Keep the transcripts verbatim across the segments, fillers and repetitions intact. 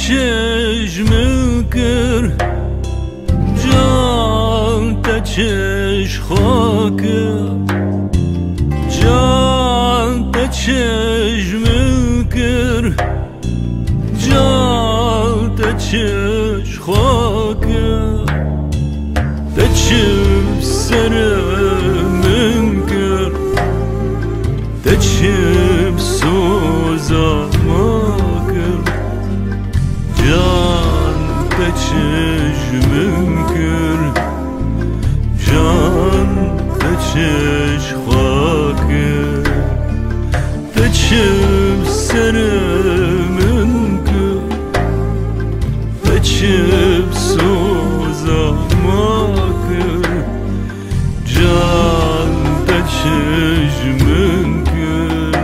چشم کر جان تا چش خاک جان تا چشم کر جان تا چش خاک تا چم سر من کر تا چم سوزا ما کر جان تا چشم کر جان تا چش خاک تا چم سر من کر تا چم سوزا ما کر جان تا چشم کر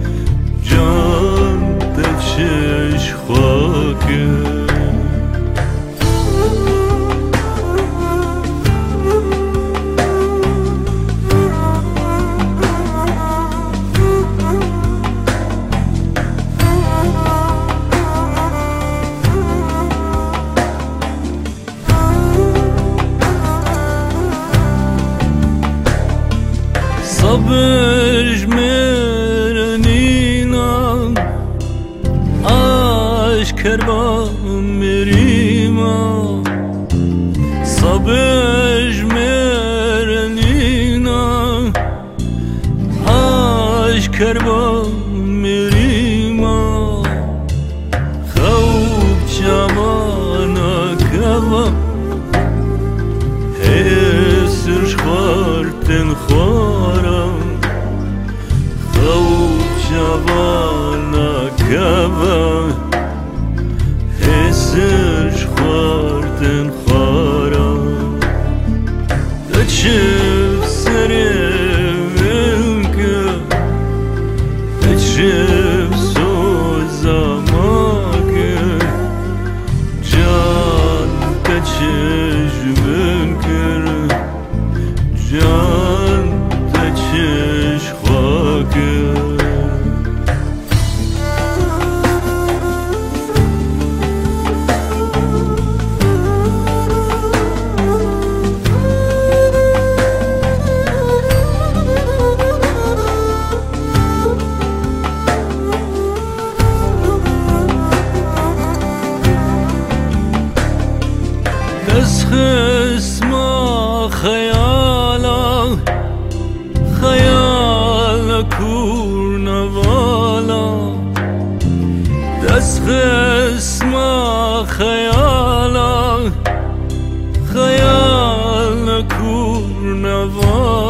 جان تا چش خاک صبر مرنینا aşk با میریما صبر مرنینا aşk با میریما خوب جوانا کوا هسرش خورتن خورم خوب جوانا کوا هسرش خورتن خورم تا چه سرم که تا چه سوزا ما که جان تا چشم کر جان تا چش خاکه دست خسما خیالا خیال کورنوالا دست خسما خیالا خیال کورنوالا